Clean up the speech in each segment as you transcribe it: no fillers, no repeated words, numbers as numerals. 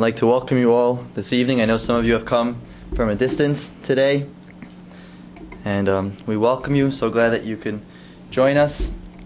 like to welcome you all this evening. I know some of you have come from a distance today, and we welcome you. So glad that you can join us.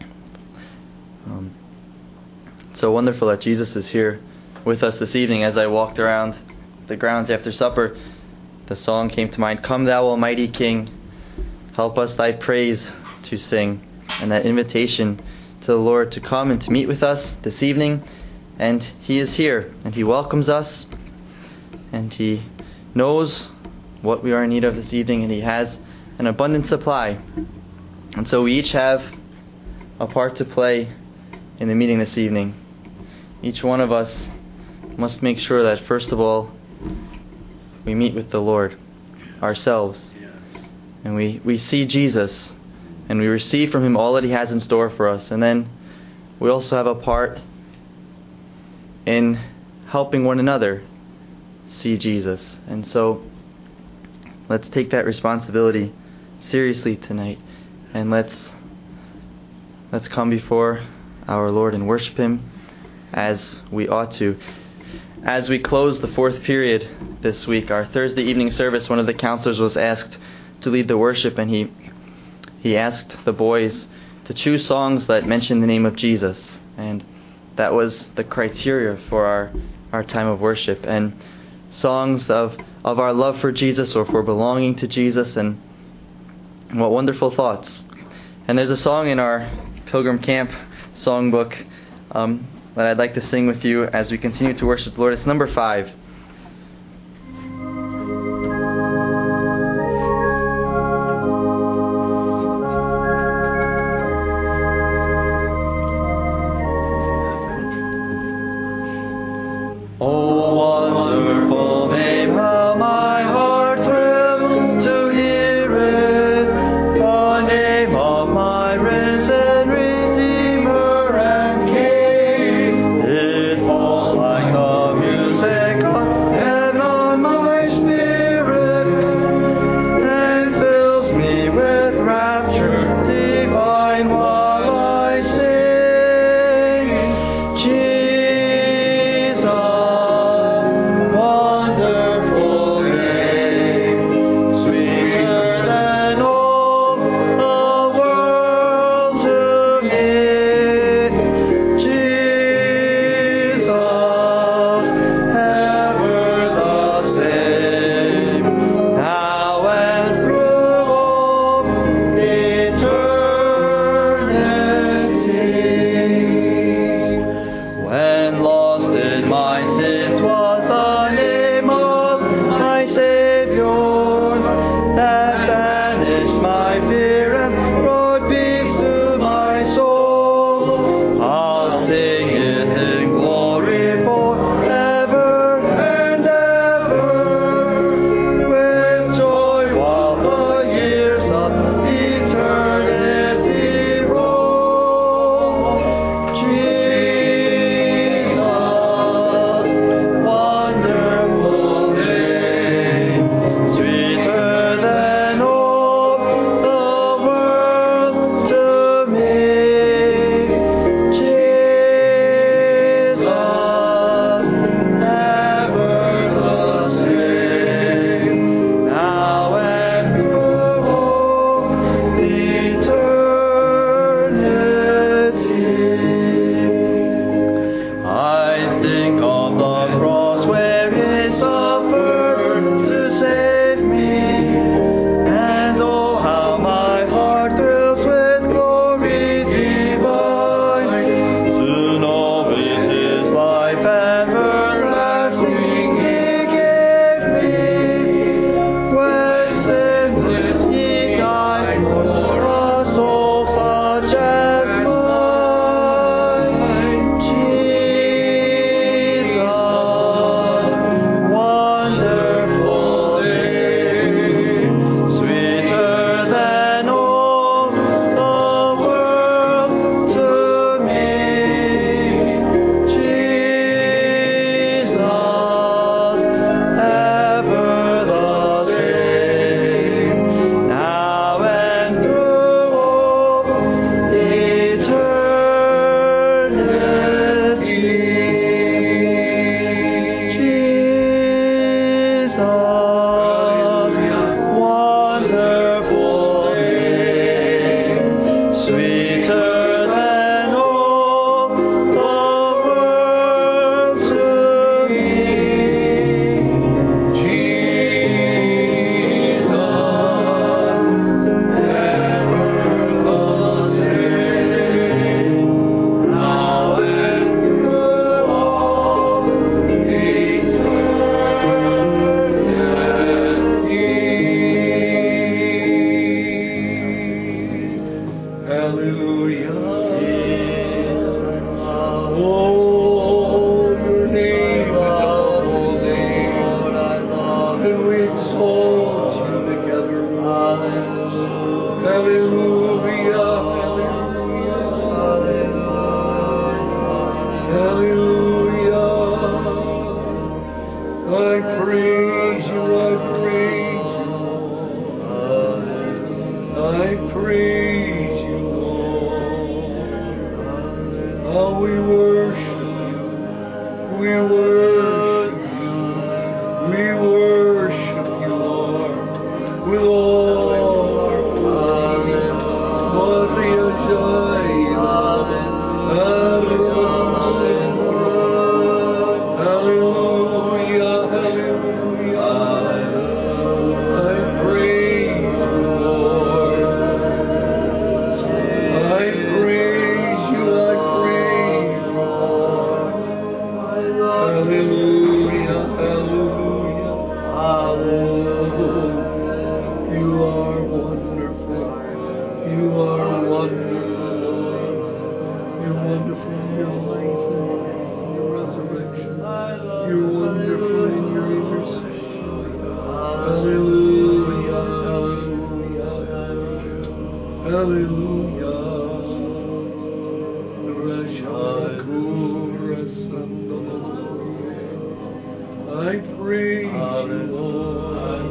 It's so wonderful that Jesus is here with us this evening. As I walked around the grounds after supper, the song came to mind, "Come thou almighty King, help us thy praise to sing," and that invitation to the Lord to come and to meet with us this evening. And He is here, and He welcomes us, and He knows what we are in need of this evening, and He has an abundant supply. And so we each have a part to play in the meeting this evening. Each one of us must make sure that, first of all, we meet with the Lord ourselves, and we see Jesus, and we receive from Him all that He has in store for us. And then we also have a part in helping one another see Jesus. And so let's take that responsibility seriously tonight, and let's come before our Lord and worship Him as we ought to. As we close the fourth period this week, our Thursday evening service, one of the counselors was asked to lead the worship, and he asked the boys to choose songs that mention the name of Jesus. And that was the criteria for our time of worship. And songs of our love for Jesus, or for belonging to Jesus, and what wonderful thoughts. And there's a song in our Pilgrim Camp songbook that I'd like to sing with you as we continue to worship the Lord. It's number 5. It falls like the music I praise you, I praise you, Lord. I praise you, Lord. How we worship you, we worship you, we worship you, Lord, with all our being. Maria Jaya, hallelujah, hallelujah. I praise you, Lord. I praise you, I praise you, Lord. Hallelujah, hallelujah, hallelujah. You are wonderful. You are wonderful, Lord. You're wonderful in your life and your resurrection. You're wonderful in your intercession. Hallelujah, hallelujah, hallelujah. Rashakura Sandalaya. I praise you, Lord.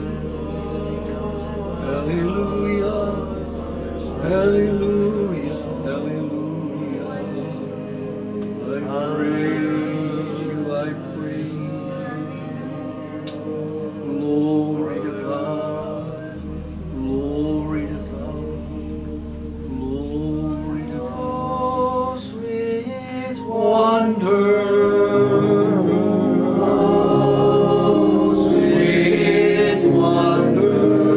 Hallelujah, hallelujah, hallelujah. I praise you, I praise you. Glory to God, glory to God, glory to God. Sweet wonder. Sweet wonder.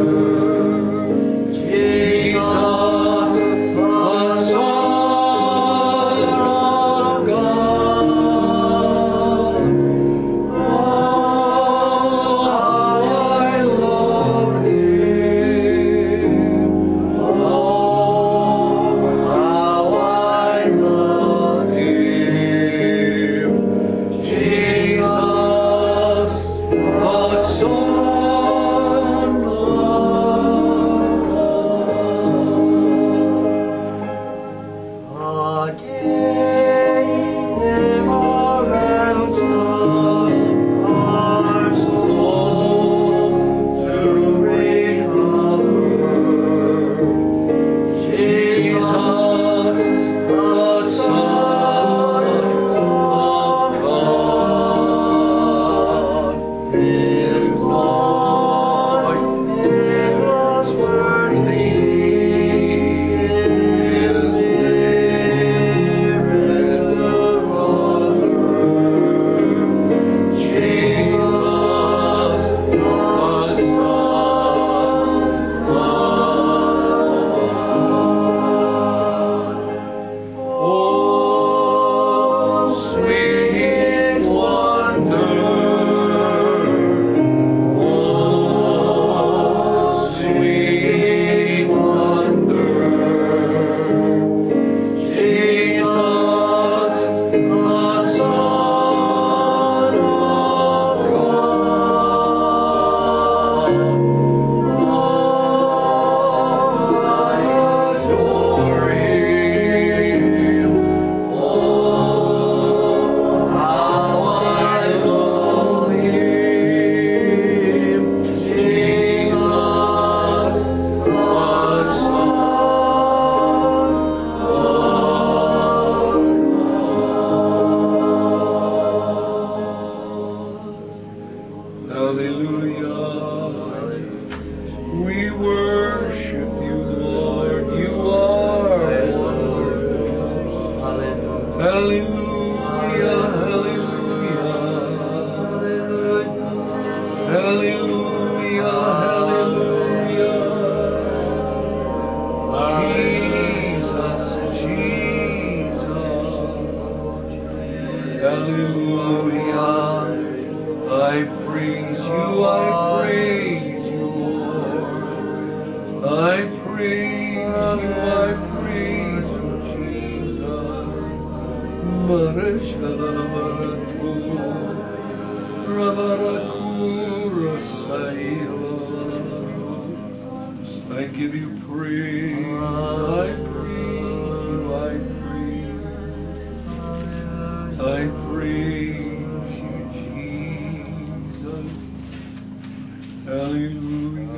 I give you praise. I praise you. I praise you, Jesus. Hallelujah.